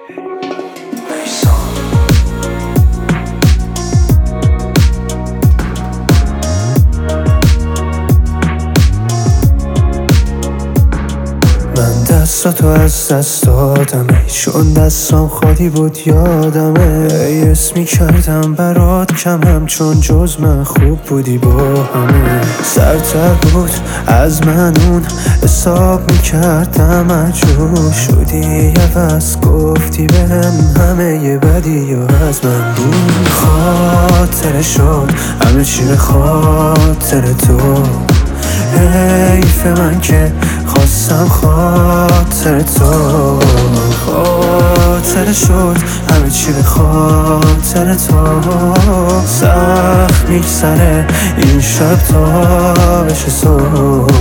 من دستاتو از دست دادمه، چون دستام خالی بود یادمه. اسمی کردم برات کمم، چون جز من خوب بودی با همه. سرتر بود از من اون حساب میکردم، عجوب شدی عوض گفتی بهم همه یه بدی یا از من بود. خاطر شد همه چی به خاطر تو، حیف من که خواستم خاطر تو. خاطر شد همه چی به خاطر تو. سخت میگذره این شب تا بشه صبح.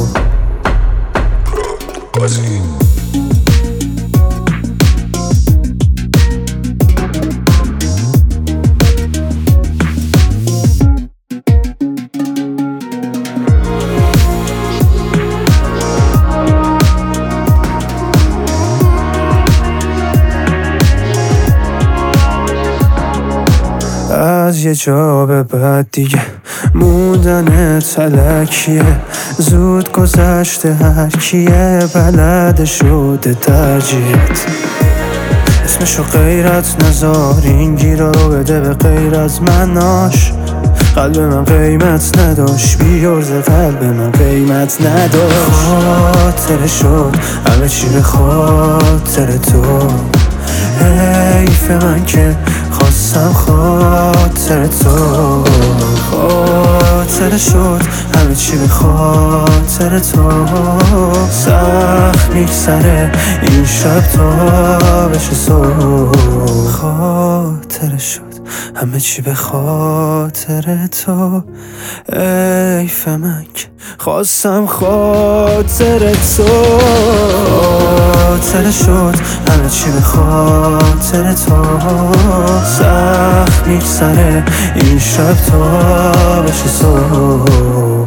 از یه جا به بعد دیگه موندن تلکیه، زود گذشته هر کیه بلد شده ترجیحت. اسمشو غیرت نذار، این گیرا رو بده به غیر از مناش. قلب من قیمت نداشت، بیارز قلب من قیمت نداشت. خاطر شد همه چی به خاطر تو، حیف من که خواستم خاطر تو. خاطر شد همه چی به خاطر تو. سخت میگذره این شب تا بشه صبح. خاطر شد همه چی به خاطر تو، حیف من که خواستم خاطر تو. خاطر شد همه چی به خاطر تو. سخت میگذره این شب تا بشه صبح.